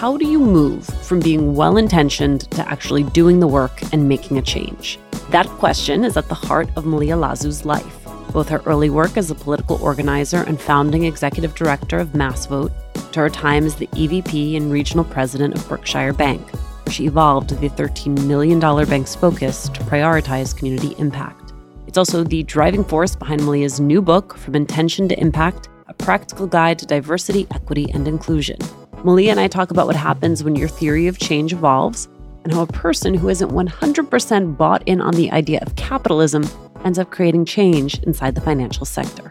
how do you move from being well-intentioned to actually doing the work and making a change? That question is at the heart of Malia Lazu's life. Both her early work as a political organizer and founding executive director of MassVote, to her time as the EVP and regional president of Berkshire Bank, where she evolved the $13 million bank's focus to prioritize community impact. It's also the driving force behind Malia's new book, From Intention to Impact, a practical guide to diversity, equity, and inclusion. Malia and I talk about what happens when your theory of change evolves and how a person who isn't 100% bought in on the idea of capitalism ends up creating change inside the financial sector.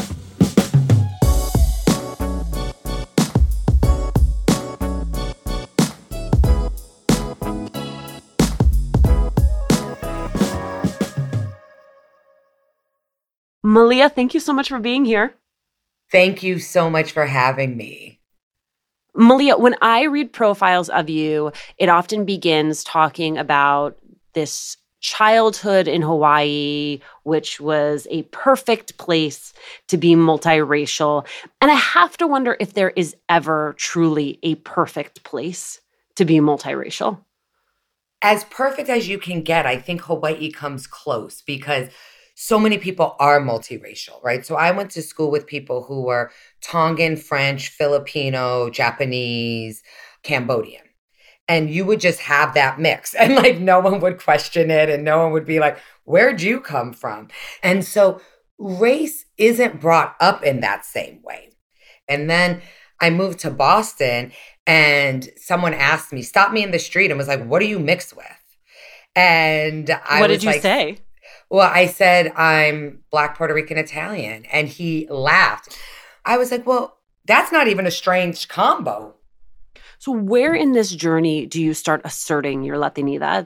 Malia, thank you so much for being here. Thank you so much for having me. Malia, when I read profiles of you, it often begins talking about this childhood in Hawaii, which was a perfect place to be multiracial. And I have to wonder if there is ever truly a perfect place to be multiracial. As perfect as you can get, I think Hawaii comes close because so many people are multiracial, right? So I went to school with people who were Tongan, French, Filipino, Japanese, Cambodian. And you would just have that mix. And like no one would question it and no one would be like, where'd you come from? And so race isn't brought up in that same way. And then I moved to Boston and someone asked me, stopped me in the street and was like, what are you mixed with? And what did you say? Well, I said, I'm Black, Puerto Rican, Italian. And he laughed. I was like, well, that's not even a strange combo. So where in this journey do you start asserting your Latinidad?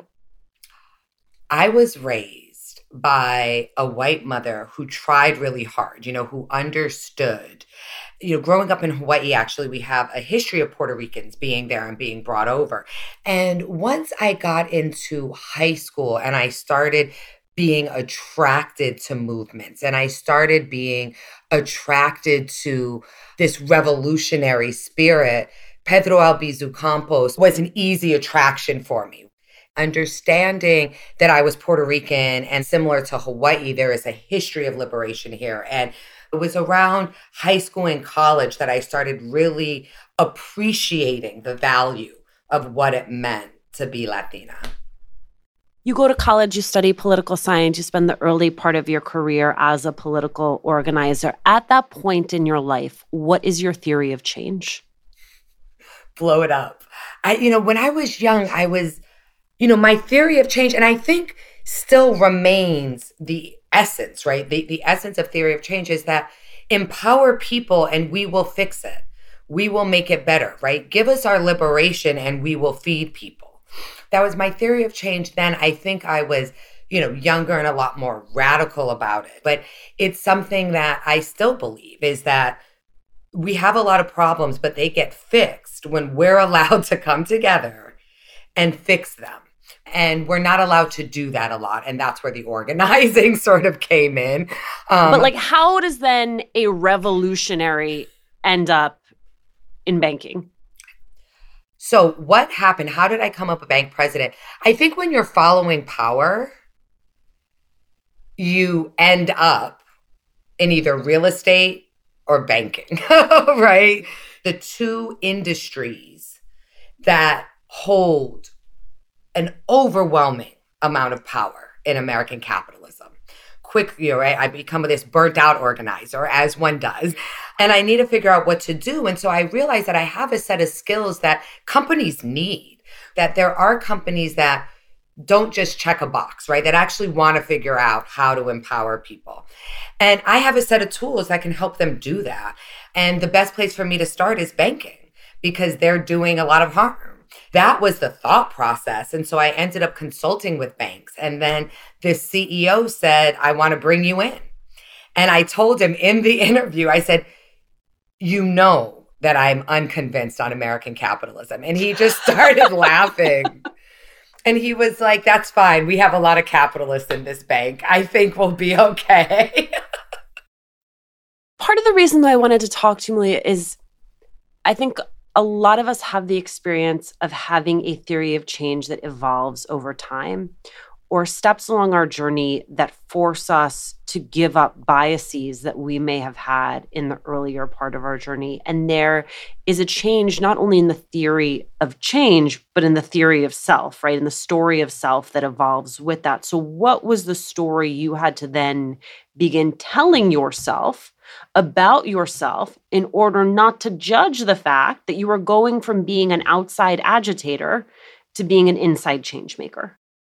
I was raised by a white mother who tried really hard, who understood. Growing up in Hawaii, actually, we have a history of Puerto Ricans being there and being brought over. And once I got into high school and I started being attracted to movements and I started being attracted to this revolutionary spirit, Pedro Albizu Campos was an easy attraction for me. Understanding that I was Puerto Rican and similar to Hawaii, there is a history of liberation here. And it was around high school and college that I started really appreciating the value of what it meant to be Latina. You go to college, you study political science, you spend the early part of your career as a political organizer. At that point in your life, what is your theory of change? Blow it up. When I was young, I was, my theory of change, and I think still remains the essence, right? The essence of theory of change is that empower people and we will fix it. We will make it better, right? Give us our liberation and we will feed people. That was my theory of change then. I think I was, younger and a lot more radical about it. But it's something that I still believe is that we have a lot of problems, but they get fixed when we're allowed to come together and fix them. And we're not allowed to do that a lot. And that's where the organizing sort of came in. But how does then a revolutionary end up in banking? So what happened? How did I come up a bank president? I think when you're following power, you end up in either real estate or banking, right? The two industries that hold an overwhelming amount of power in American capitalism. Right? I become this burnt out organizer, as one does, and I need to figure out what to do. And so I realized that I have a set of skills that companies need, that there are companies that don't just check a box, right? That actually want to figure out how to empower people. And I have a set of tools that can help them do that. And the best place for me to start is banking because they're doing a lot of harm. That was the thought process. And so I ended up consulting with banks. And then the CEO said, I want to bring you in. And I told him in the interview, I said, that I'm unconvinced on American capitalism. And he just started laughing. And he was like, that's fine. We have a lot of capitalists in this bank. I think we'll be okay. Part of the reason that I wanted to talk to you, Malia, is I think A lot of us have the experience of having a theory of change that evolves over time, or steps along our journey that force us to give up biases that we may have had in the earlier part of our journey. And there is a change not only in the theory of change, but in the theory of self, right? In the story of self that evolves with that. So, what was the story you had to then begin telling yourself about yourself in order not to judge the fact that you were going from being an outside agitator to being an inside change maker?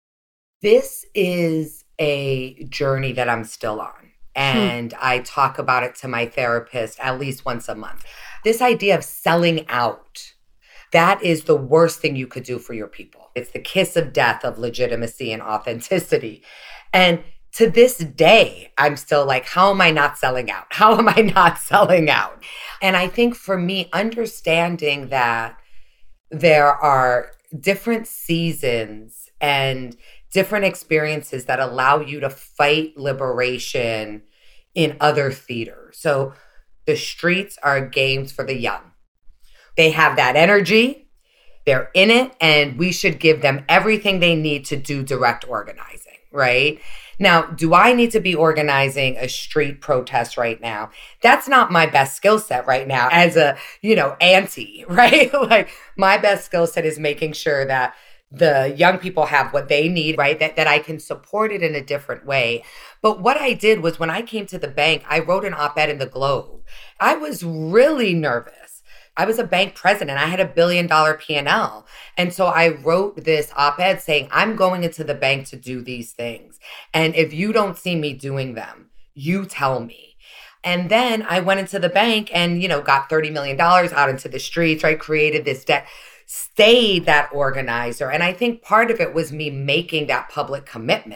This is a journey that I'm still on. And I talk about it to my therapist at least once a month. This idea of selling out, that is the worst thing you could do for your people. It's the kiss of death of legitimacy and authenticity. And to this day, I'm still like, how am I not selling out? How am I not selling out? And I think for me, understanding that there are different seasons and different experiences that allow you to fight liberation in other theater. So the streets are games for the young. They have that energy, they're in it, and we should give them everything they need to do direct organizing, right? Now, do I need to be organizing a street protest right now? That's not my best skill set right now as a, auntie, right? Like my best skill set is making sure that the young people have what they need, right? That I can support it in a different way. But what I did was when I came to the bank, I wrote an op-ed in the Globe. I was really nervous. I was a bank president. I had $1 billion P&L. And so I wrote this op-ed saying, I'm going into the bank to do these things. And if you don't see me doing them, you tell me. And then I went into the bank and, got $30 million out into the streets, right? Created this debt. Stayed that organizer. And I think part of it was me making that public commitment.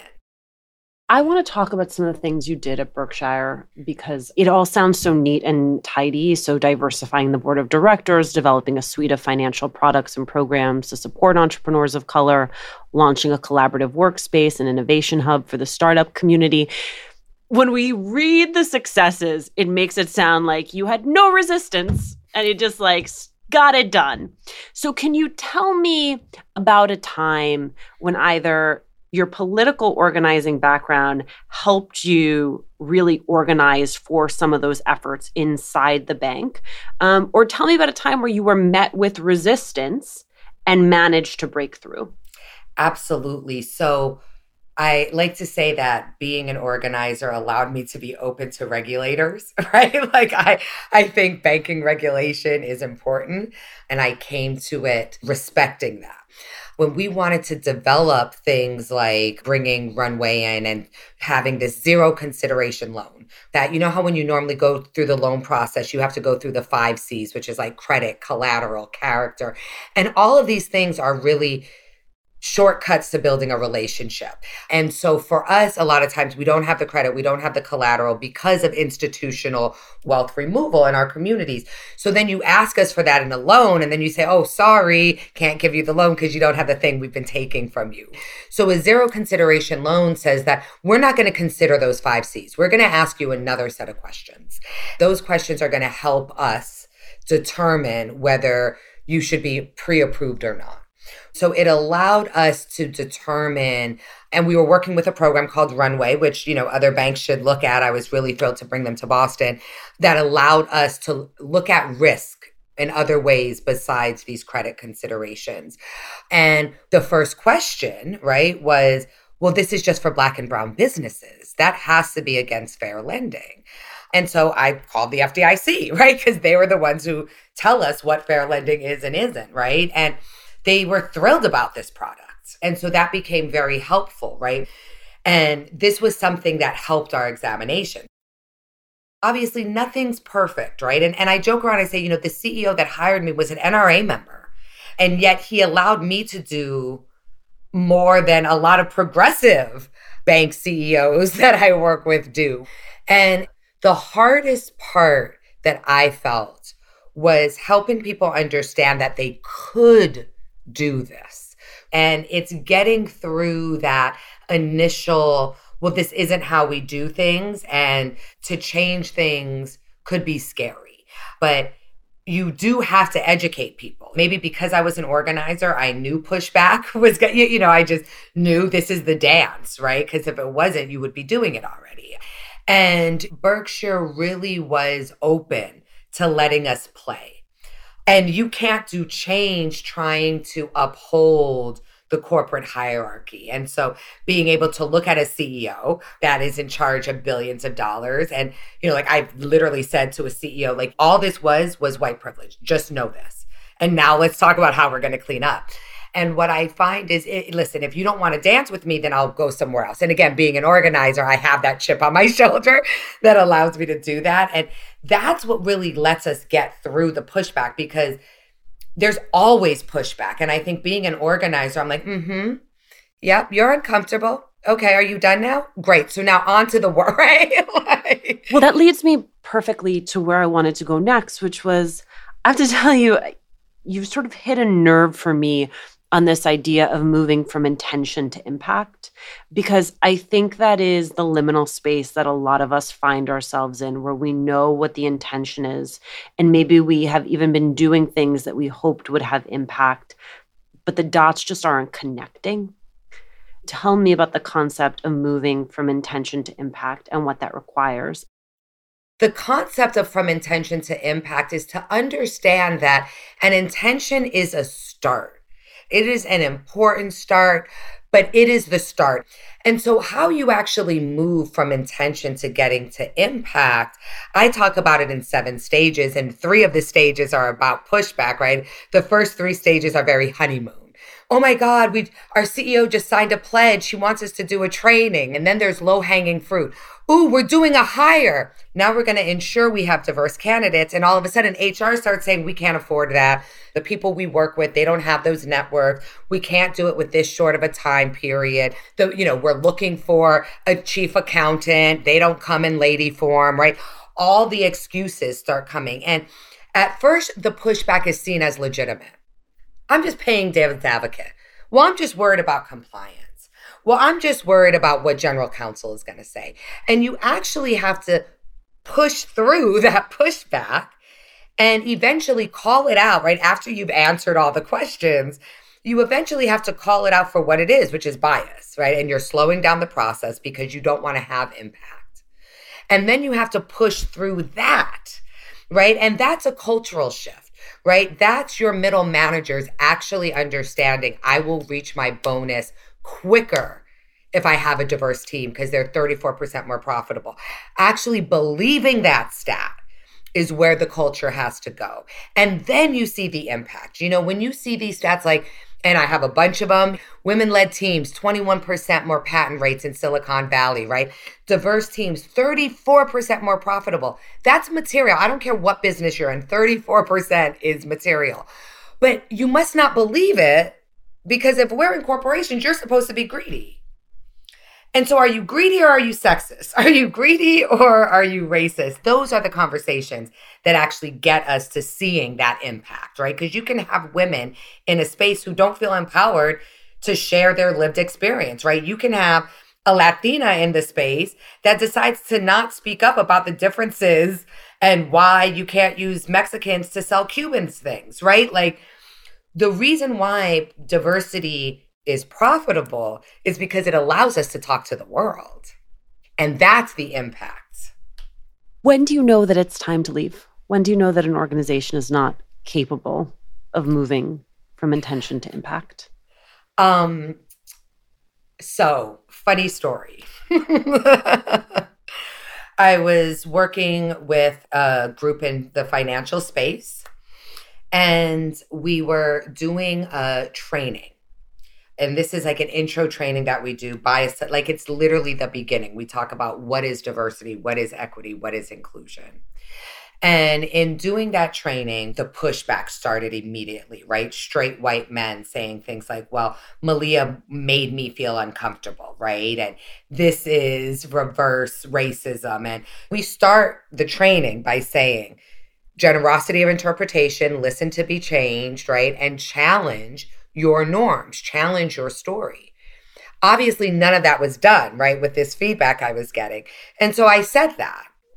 I want to talk about some of the things you did at Berkshire because it all sounds so neat and tidy. So diversifying the board of directors, developing a suite of financial products and programs to support entrepreneurs of color, launching a collaborative workspace and innovation hub for the startup community. When we read the successes, it makes it sound like you had no resistance and it just got it done. So can you tell me about a time when either your political organizing background helped you really organize for some of those efforts inside the bank? Or tell me about a time where you were met with resistance and managed to break through. Absolutely. So I like to say that being an organizer allowed me to be open to regulators, right? I think banking regulation is important, and I came to it respecting that. When we wanted to develop things like bringing Runway in and having this zero consideration loan, that how when you normally go through the loan process, you have to go through the 5 C's, which is like credit, collateral, character. And all of these things are really shortcuts to building a relationship. And so for us, a lot of times we don't have the credit, we don't have the collateral because of institutional wealth removal in our communities. So then you ask us for that in a loan, and then you say, oh, sorry, can't give you the loan because you don't have the thing we've been taking from you. So a zero consideration loan says that we're not going to consider those 5 C's. We're going to ask you another set of questions. Those questions are going to help us determine whether you should be pre-approved or not. So it allowed us to determine, and we were working with a program called Runway, which, other banks should look at. I was really thrilled to bring them to Boston. That allowed us to look at risk in other ways besides these credit considerations. And the first question, right, was, well, this is just for Black and brown businesses. That has to be against fair lending. And so I called the FDIC, right, because they were the ones who tell us what fair lending is and isn't, right? And they were thrilled about this product. And so that became very helpful, right? And this was something that helped our examination. Obviously, nothing's perfect, right? And I joke around, I say, the CEO that hired me was an NRA member. And yet he allowed me to do more than a lot of progressive bank CEOs that I work with do. And the hardest part that I felt was helping people understand that they could do this. And it's getting through that initial, well, this isn't how we do things. And to change things could be scary. But you do have to educate people. Maybe because I was an organizer, I knew pushback was, I just knew this is the dance, right? Because if it wasn't, you would be doing it already. And Berkshire really was open to letting us play. And you can't do change trying to uphold the corporate hierarchy. And so being able to look at a CEO that is in charge of billions of dollars. And, like I've literally said to a CEO, like all this was white privilege. Just know this. And now let's talk about how we're going to clean up. And what I find is, listen, if you don't want to dance with me, then I'll go somewhere else. And again, being an organizer, I have that chip on my shoulder that allows me to do that. And that's what really lets us get through the pushback, because there's always pushback. And I think being an organizer, I'm like, yep, you're uncomfortable. Okay, are you done now? Great. So now on to the work, right? Well, that leads me perfectly to where I wanted to go next, which was, I have to tell you, you've sort of hit a nerve for me on this idea of moving from intention to impact, because I think that is the liminal space that a lot of us find ourselves in, where we know what the intention is, and maybe we have even been doing things that we hoped would have impact, but the dots just aren't connecting. Tell me about the concept of moving from intention to impact and what that requires. The concept of from intention to impact is to understand that an intention is a start. It is an important start, but it is the start. And so how you actually move from intention to getting to impact, I talk about it in 7 stages, and 3 of the stages are about pushback, right? The first 3 stages are very honeymoon. Oh my God, our CEO just signed a pledge. She wants us to do a training. And then there's low-hanging fruit. Ooh, we're doing a hire. Now we're going to ensure we have diverse candidates. And all of a sudden, HR starts saying, we can't afford that. The people we work with, they don't have those networks. We can't do it with this short of a time period. We're looking for a chief accountant. They don't come in lady form, right? All the excuses start coming. And at first, the pushback is seen as legitimate. I'm just paying devil's advocate. Well, I'm just worried about compliance. Well, I'm just worried about what general counsel is going to say. And you actually have to push through that pushback and eventually call it out, right? After you've answered all the questions, you eventually have to call it out for what it is, which is bias, right? And you're slowing down the process because you don't want to have impact. And then you have to push through that, right? And that's a cultural shift, right? That's your middle managers actually understanding, I will reach my bonus quicker if I have a diverse team because they're 34% more profitable. Actually believing that stat is where the culture has to go. And then you see the impact. When you see these stats like, and I have a bunch of them, women-led teams, 21% more patent rates in Silicon Valley, right? Diverse teams, 34% more profitable. That's material. I don't care what business you're in, 34% is material. But you must not believe it, because if we're in corporations, you're supposed to be greedy. And so are you greedy or are you sexist? Are you greedy or are you racist? Those are the conversations that actually get us to seeing that impact, right? Because you can have women in a space who don't feel empowered to share their lived experience, right? You can have a Latina in the space that decides to not speak up about the differences and why you can't use Mexicans to sell Cubans things, right? Like, the reason why diversity is profitable is because it allows us to talk to the world. And that's the impact. When do you know that it's time to leave? When do you know that an organization is not capable of moving from intention to impact? So, funny story. I was working with a group in the financial space, and we were doing a training. And this is like an intro training that we do like it's literally the beginning. We talk about what is diversity, what is equity, what is inclusion. And in doing that training, the pushback started immediately, right? Straight white men saying things like, well, Malia made me feel uncomfortable, right? And this is reverse racism. And we start the training by saying, generosity of interpretation, listen to be changed, right? And challenge your norms, challenge your story. Obviously, none of that was done, right, with this feedback I was getting. And so I said that.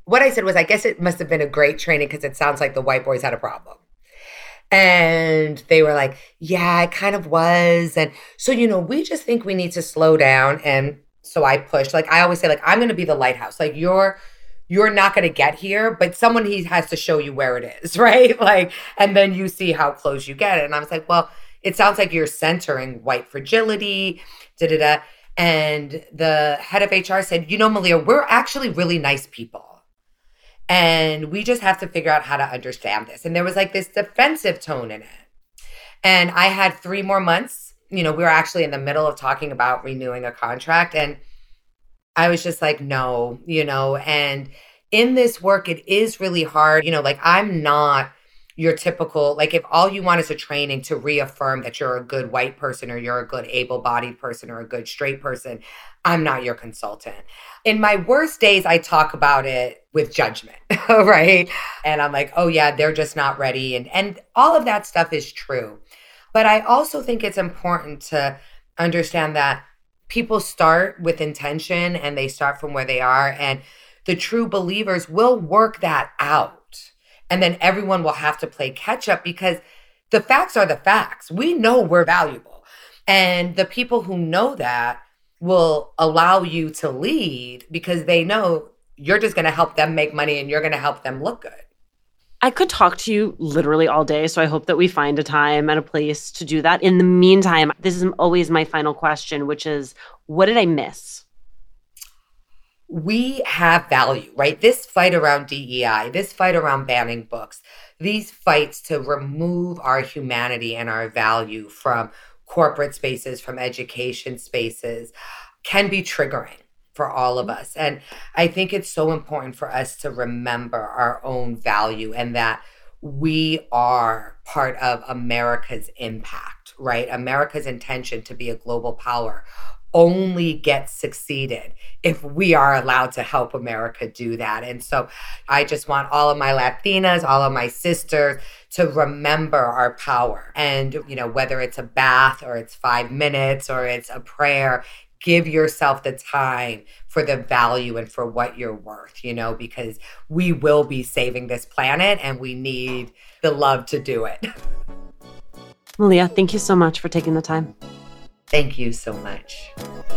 what I said was, I guess it must have been a great training because it sounds like the white boys had a problem. And they were like, yeah, it kind of was. And so, we just think we need to slow down. And so I pushed. Like, I always say, like, I'm going to be the lighthouse. Like, you're not going to get here, but someone has to show you where it is, right? Like, and then you see how close you get. And I was like, well, it sounds like you're centering white fragility, da-da-da. And the head of HR said, Malia, we're actually really nice people. And we just have to figure out how to understand this. And there was like this defensive tone in it. And I had 3 more months. We were actually in the middle of talking about renewing a contract. And I was just like, no, and in this work, it is really hard. Like, I'm not your typical, like, if all you want is a training to reaffirm that you're a good white person or you're a good able-bodied person or a good straight person, I'm not your consultant. In my worst days, I talk about it with judgment, right? And I'm like, oh yeah, they're just not ready. And all of that stuff is true. But I also think it's important to understand that people start with intention and they start from where they are. And the true believers will work that out. And then everyone will have to play catch up because the facts are the facts. We know we're valuable. And the people who know that will allow you to lead because they know you're just going to help them make money and you're going to help them look good. I could talk to you literally all day, so I hope that we find a time and a place to do that. In the meantime, this is always my final question, which is, what did I miss? We have value, right? This fight around DEI, this fight around banning books, these fights to remove our humanity and our value from corporate spaces, from education spaces, can be triggering for all of us. And I think it's so important for us to remember our own value and that we are part of America's impact, right? America's intention to be a global power only gets succeeded if we are allowed to help America do that. And so I just want all of my Latinas, all of my sisters to remember our power. And, whether it's a bath or it's 5 minutes or it's a prayer, give yourself the time for the value and for what you're worth, because we will be saving this planet and we need the love to do it. Malia, thank you so much for taking the time. Thank you so much.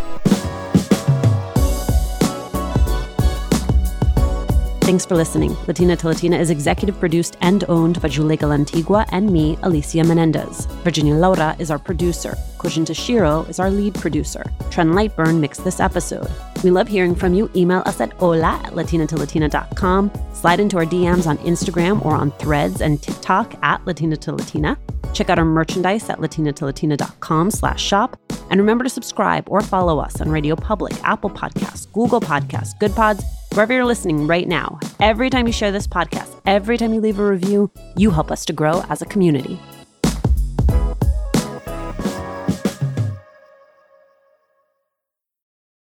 Thanks for listening. Latina to Latina is executive produced and owned by Juleka Lantigua and me, Alicia Menendez. Virginia Laura is our producer. Kojin Tashiro is our lead producer. Trent Lightburn mixed this episode. We love hearing from you. Email us at hola@latinatolatina.com. Slide into our DMs on Instagram or on Threads and TikTok @LatinaToLatina. Check out our merchandise at latinatolatina.com/shop. And remember to subscribe or follow us on Radio Public, Apple Podcasts, Google Podcasts, Good Pods, wherever you're listening right now. Every time you share this podcast, every time you leave a review, you help us to grow as a community.